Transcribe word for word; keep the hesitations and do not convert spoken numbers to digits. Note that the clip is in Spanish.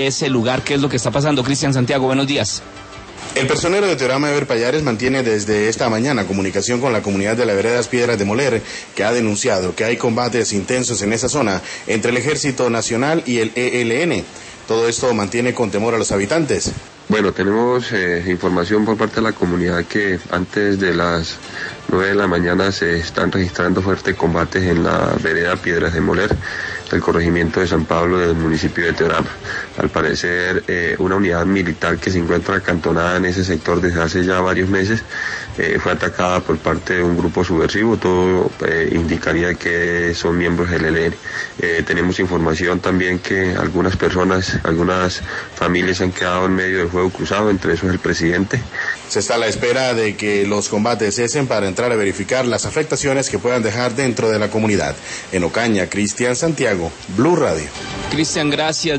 ese lugar. ¿Qué es lo que está pasando? Cristian Santiago, buenos días. El personero de Teorama Ever Payares mantiene desde esta mañana comunicación con la comunidad de la Veredas Piedras de Moler, que ha denunciado que hay combates intensos en esa zona entre el Ejército Nacional y el E L N. Todo esto mantiene con temor a los habitantes. Bueno, tenemos eh, información por parte de la comunidad que antes de las nueve de la mañana se están registrando fuertes combates en la vereda Piedras de Moler, del corregimiento de San Pablo del municipio de Teorama. Al parecer, eh, una unidad militar que se encuentra acantonada en ese sector desde hace ya varios meses eh, fue atacada por parte de un grupo subversivo. Todo eh, indicaría que son miembros del E L N. Eh, tenemos información también que algunas personas, algunas familias han quedado en medio del fuego cruzado, entre esos el presidente. Se está a la espera de que los combates cesen para entrar a verificar las afectaciones que puedan dejar dentro de la comunidad. En Ocaña, Cristian Santiago, Blue Radio. Cristian, gracias.